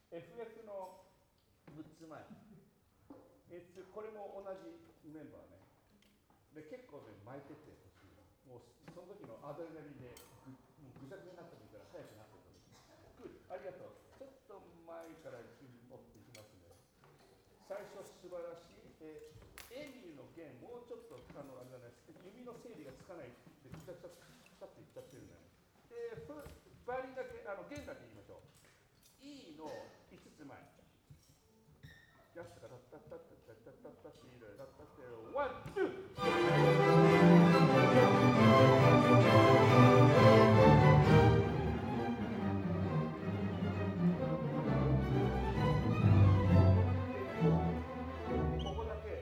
FF の6つ前、これも同じメンバーね。で結構ね巻いてってほしい。もうその時のアドレナリンでもうぐちゃぐちゃになってもいいから早くなってほしい。ありがとう。ちょっと前から持っていきますね。最初素晴らしい。エミルの弦、もうちょっとあれだね、指の整理がつかないでぐちゃぐちゃっていっちゃってるね。で、バイオリンだけ、弦だけ言いましょう。E の5つ前。やったか、タッタッタッタッタッタッタッタッタッタッタッタッタッワン、ツー。ここだけ、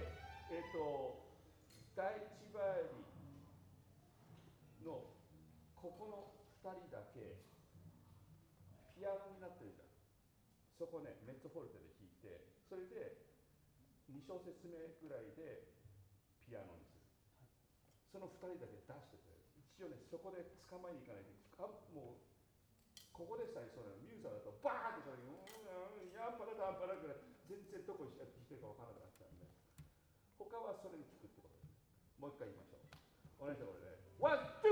第一バイオリンのここの2人だけピアノになってるじゃん。そこね、メッツフォルテで弾いて、それで2小節目ぐらいでピアノにする。その2人だけ出してて、一応ね、そこで捕まえに行かないで、もうここでさえそうなの、ミューザーだとバーンってそれに、やっぱらだんぱらぐらい、全然どこに弾いてるか分からなくなっちゃうんで、他はそれに聞くってことです。もう一回言いましょう。同じところで、ワン、ツ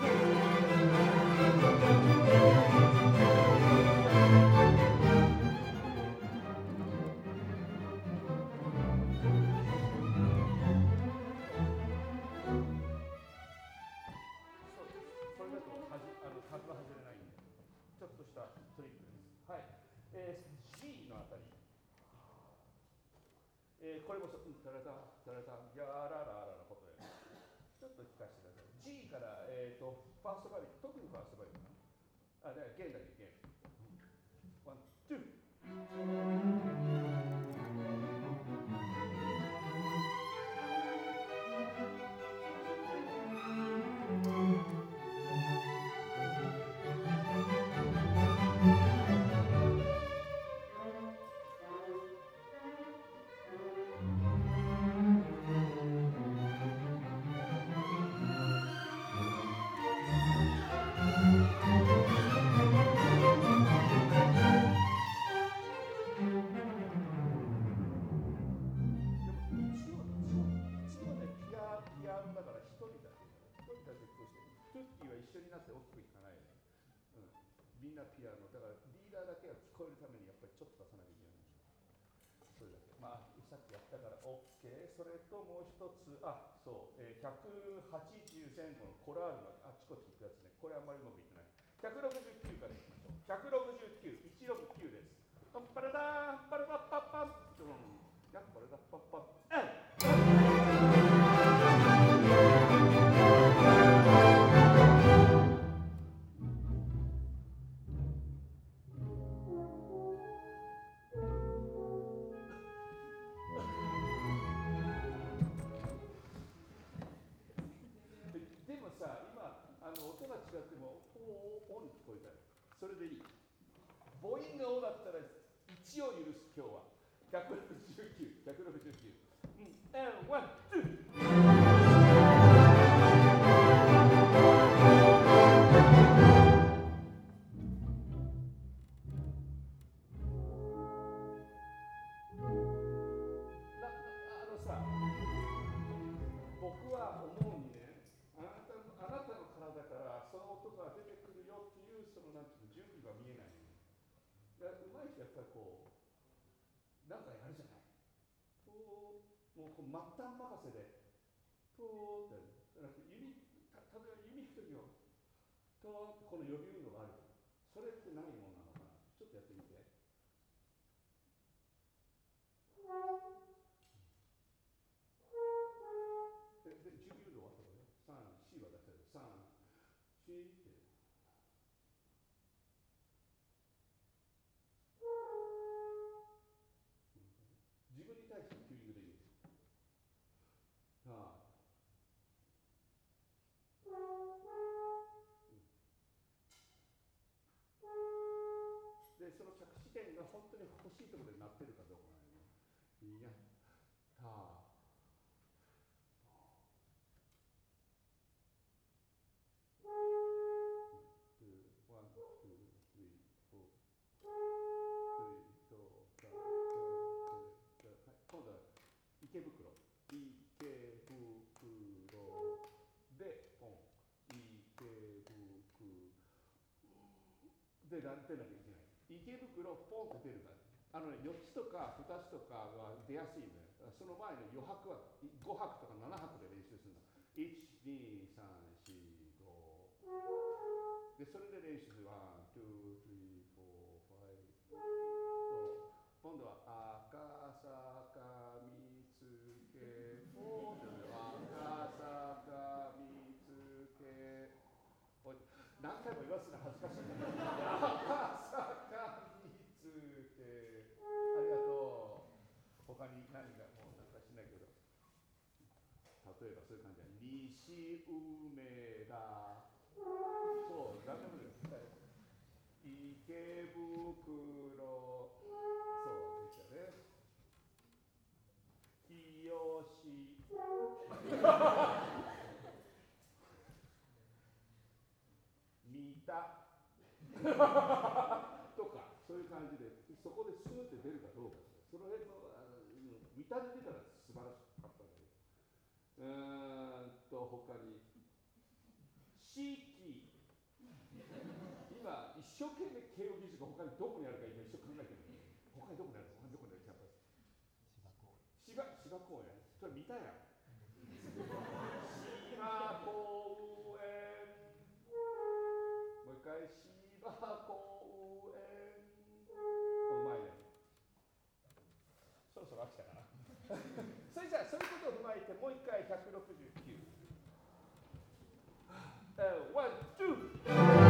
それだと数は外れないんで、ちょっとしたトリックです。はい。G のあたり。これもタラタタラタヤラララのことで、ちょっと聞かせてください。G から、ファーストバイオリン、特にファーストバイオリンかな。だから弦だけ弦。ワン、ツー。ピアノだから一人だけとして、トゥッティは一緒になって大きくいかないね。みんなピアノだからリーダーだけが聞こえるためにやっぱりちょっと出さなきゃいけない。それだけ。まあさっきやったから OK。それともう一つ、そう、180前後のコラールのあっちこっち行くやつね。これあんまりうまくいってない。169からいきましょう。169、169です。パンパラダーンパラパッパッパン。やっぱれだパッパッ。でもさ、今音が違ってもオンに聞こえたよ。それでいい。母音がオだったら1を許す。今日は169、169。ワン、ツー。僕は思うにね、あなたの体からその音が出てくるよっていうそのなんていう準備が見えない。だからうまい人やっぱりこうなんかやるじゃない。もうこう末端任せでとーってじゃなくて例えば指弾くときのとーってこの予備運動がある。それって何ものなのかな。ちょっとやってみて。で準備運動はあったのね。3、4は出せる。3、4って。自分に対してキューリングでいい。で、その着地点が本当に欲しいところで鳴ってるかどうかね。いや、ワン、ツー、スリー、フォー、スリー、 池袋でポン、池袋でなんてなきゃいけない。池袋ポンって出るから、4つとか2つとかは出やすいのよ。その前の余白は5拍とか7拍で練習するの。1、2、3、4、5で、それで練習する。1、2、3、4、5今度は赤坂見つけ赤坂見つけおい何回も言わすの恥ずかしい赤坂見つけありがとう。他に何がもうなんかしないけど、例えばそういう感じで西梅田そう何でもいいです池袋そうですよね。日吉三田とかそういう感じで、そこでスーって出るかどうか、その辺の三田で出たら素晴らしかったんだけど、他に四季今一生懸命慶應義塾が他にどこにあるか今一生考えてる。他にどこにあるか、他にどこにあるキャンパス。芝公園それ見たやん。芝公園もう一回芝公園うまいね。そろそろ飽きたかなそれじゃあそういうことを踏まえてもう一回169ワン、ツー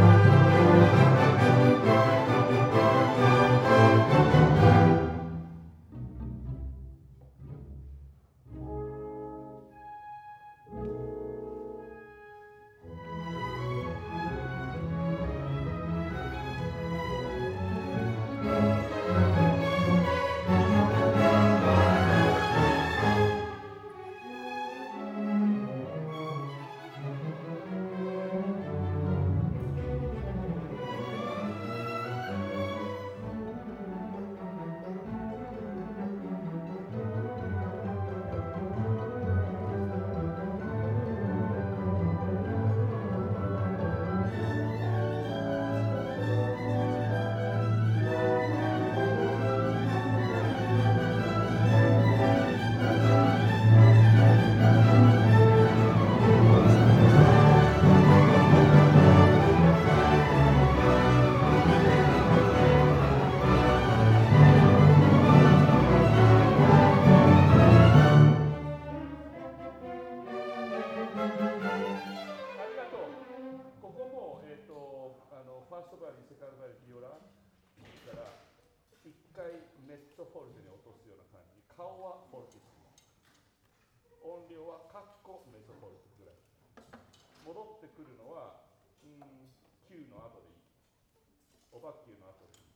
ファーストバイオリン、セカンドバイオリン、ビオラから一回メッソフォルテに落とすような感じ。顔はフォルティスモ、音量はカッコメッソフォルテぐらい。戻ってくるのは9の後でいい。オバ9の後でいい。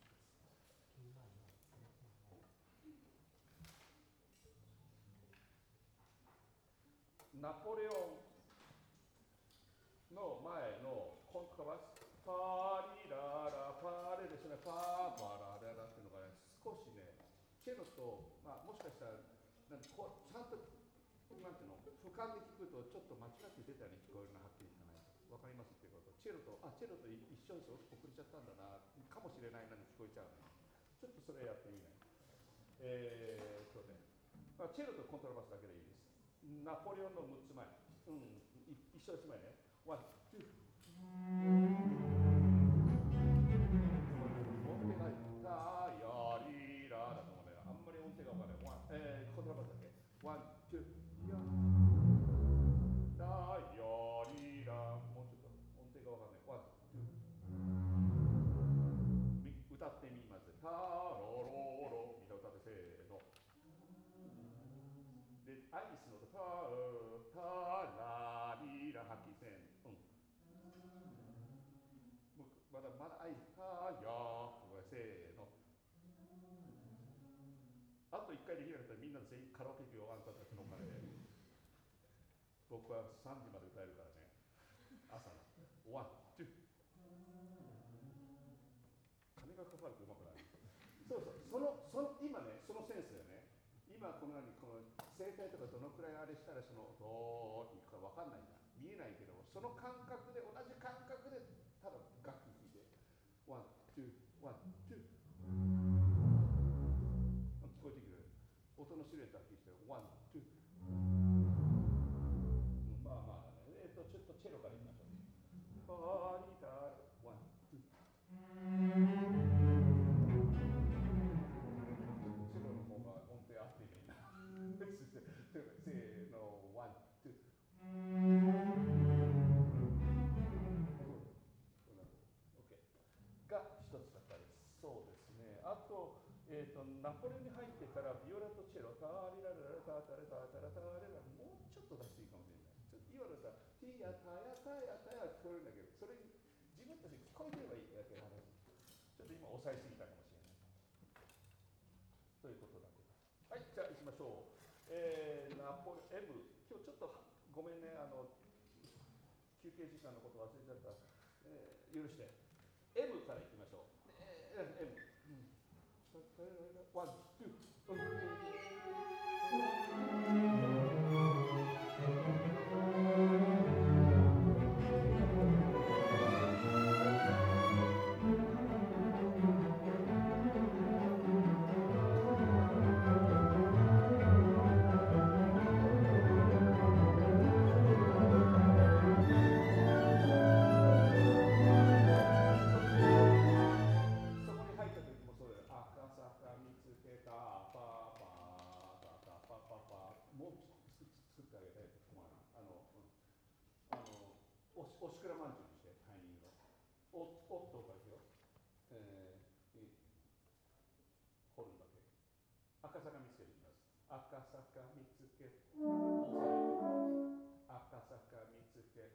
ナポレオンの前のコントラバスパーリララパーレですね、パーパーラララっていうのがね、少しね、チェロと、もしかしたらちゃんとなんていうの俯瞰で聞くとちょっと間違って出たり聞こえるな、はっきり聞かないと分かりますっていうこと。チェロと一緒に遅れちゃったんだなかもしれないなに聞こえちゃうね。ちょっとそれやってみない。チェロとコントラバスだけでいいです。ナポレオンの6つ前、一緒です前ね。ワン、ツー。音程がタヤリラだと思うんだよ。あんまり音程が分からない。コントラバスだけ。ワン、ツー、ヤタヤリラ。もうちょっと音程が分からない。ワン、ツー。歌ってみます。タロロロ。みんな歌ってせーの。で、アイスのとタラリラ吐き線。まだアイスタヤこれせーの。あと1回できなかったらみんな全員カラオケ行くよ、あんたたちのお金で。僕は3時まで歌えるからね、朝の。ワン、ツー。金がかかるとうまくない。そう今ね、そのセンスだよね。今この声帯とかどのくらいあれしたらそのドーっていくか分かんないじゃん。見えないけど、その感覚で同じ感覚でただ楽器弾いてワン、ツー、ワン、ツー聞こえてくる。音のシルエットは聞いてワン、ツーまあまあね。ちょっとチェロからいきましょう。バーリターワン、ツーチェロの方が音程合っているな。せーの、ワン、ツーが一つだったです。そうですね。あと、ナポレオンに入ってからビオラとチェロ、ターリラララタタレタタラタレラ、もうちょっと出していいかもしれない。ちょっと今のさ、ティヤタヤタヤタヤ聞こえるんだけど、それに自分たち聞こえてればいいだけの話。ちょっと今抑えすぎたかもしれない。ということだけど。はい、じゃあ行きましょう。ナポレ M、今日ちょっとごめんね、休憩時間のこと忘れちゃった。許して。M からいきましょう。M。ワン、ツー。おしくらまんじゅうにしてタイミングをおっとかですよ、掘るだけ赤坂見つけていきます。赤坂見つけ赤坂見つけ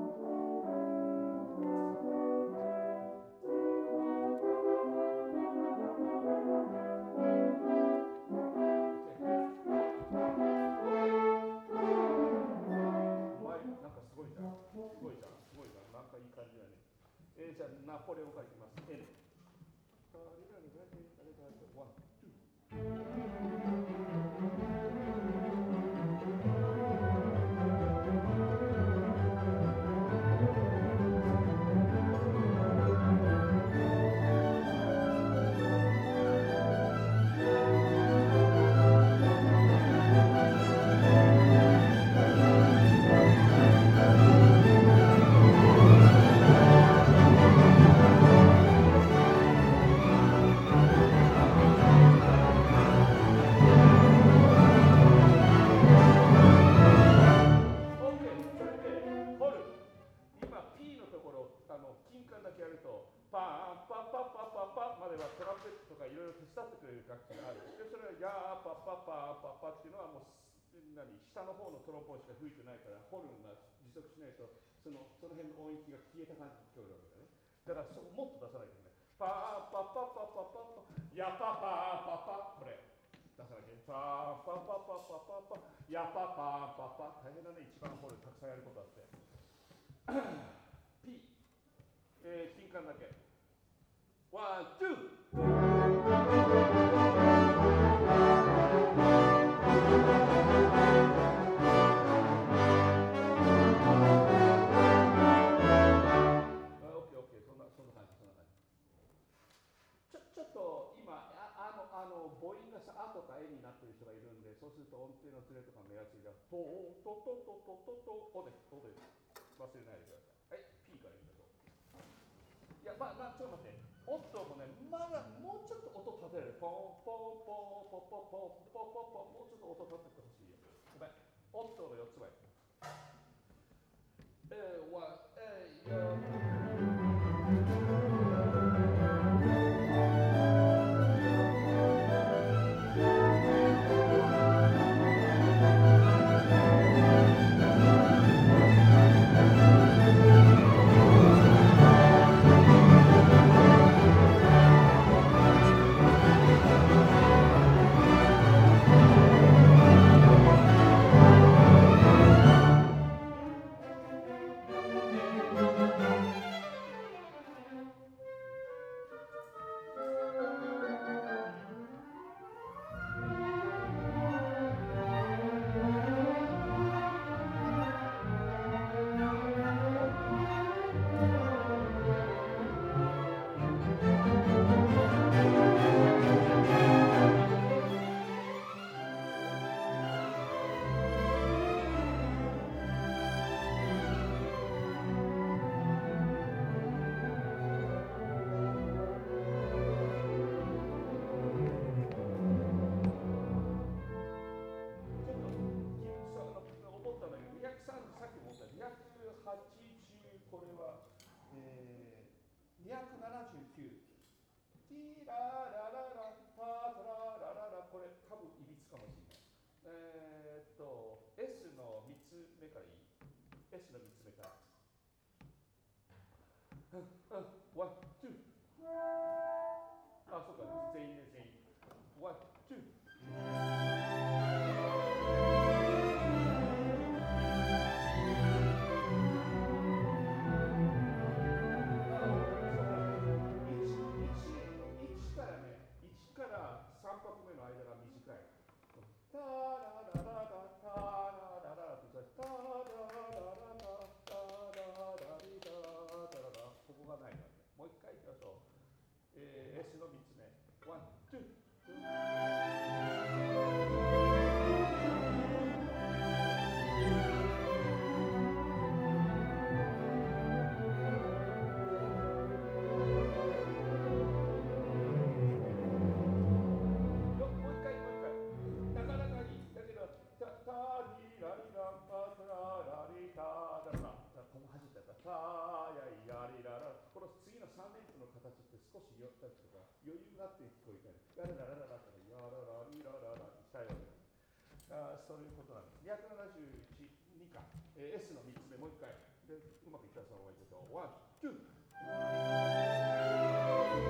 なんかすごいじゃん、なんかいい感じだね。じゃあナポレオンからいきます。N。ワン、ツー。金管だけやるとパーンパッパッパッパッパッまではトランペットとかいろいろ手伝ってくれる楽器がある。でそれはヤーパッパッパッパッパっていうのはもう下の方のトロンボーンしか吹いてないからホルンが持続しないとその辺の音域が消えた感じで聞こえるわけだね。だからそこもっと出さないといけない。パーパッパッパッパッパッパヤパパーパッパッこれ出さなきゃいけない。パーパッパッパッパッパッパヤパパーパッパ大変だね。一番ホルンたくさんやることあってP金管だけ。ワン、ツー。ちょっと今母音がさあとかえになってる人がいるんで、そうすると音程のズレとか目安がトートトトトトトおです。忘れないでください。はい、P からいきましょう。いやまあちょっと待って。オットもねまだもうちょっと音立てる。ポンポンポンポンポンポンポンポンポンもうちょっと音立ててほしいよ。ごめん。オットの4つ前。 これは、279。ティーララララタタララララ、これ多分いびつかもしれない。S の3つ目からいい？ S の3つ目から。ワン、ツー。あ、そうか、全員で全員。ワン、ツー。1から3拍目の間が短い。タララララタララララとタララララタララリラタララ、ここがないので、もう一回いきましょう。S の3つ目。ワン、ツー。この次の3連符の形って少し余裕があって聞こえたり、ヤラララララとかヤララリラララとしたような、そういうことなんです。271、2か、S の3つ目、もう一回でうまくいったらそのままいきましょう。ワン、ツー。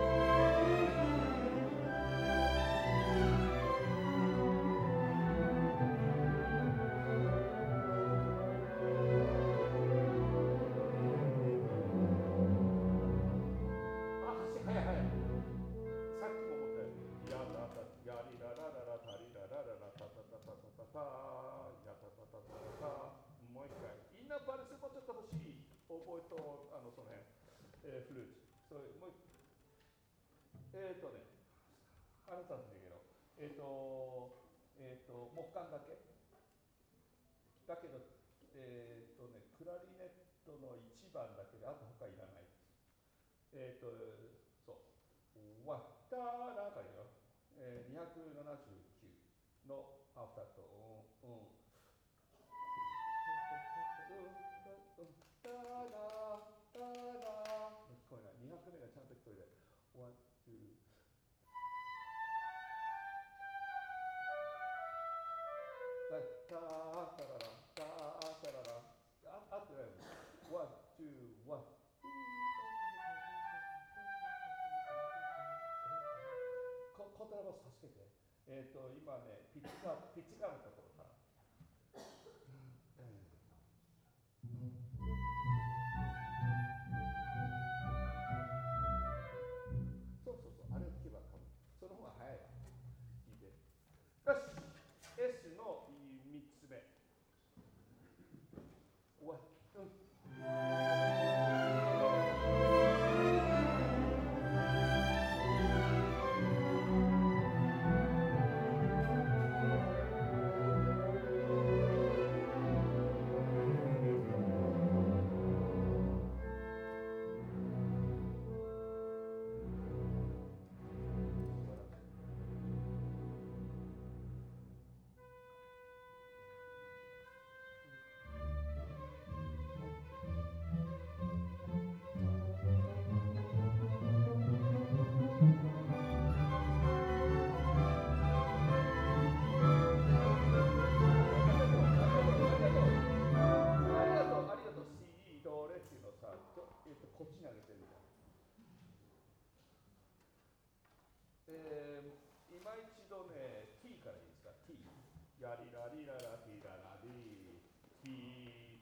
もう一回。インナーパルスもちょっと欲しい。オーボエとその辺、フルーツ。それもうあなたなんだけど、木管だけ。だけど、クラリネットの1番だけで、あと他いらないです。そう。ワッターラからよ。279のアフターと、タラタラ、聞こえない。2拍目がちゃんと聞こえる。ワン、ツー。タラタララタタララ、あってないよ。ワン、ツー、ワン。コントラバス助けて。今ね、ピッチカーのところから。そう、あれを聞けば多分その方が早いわ。聞いて。よし、S の3つ目。終わり。こっちに上げてるじゃん。今一度ね、T からいいですか？ T。やりらりらら、ティララリ、T。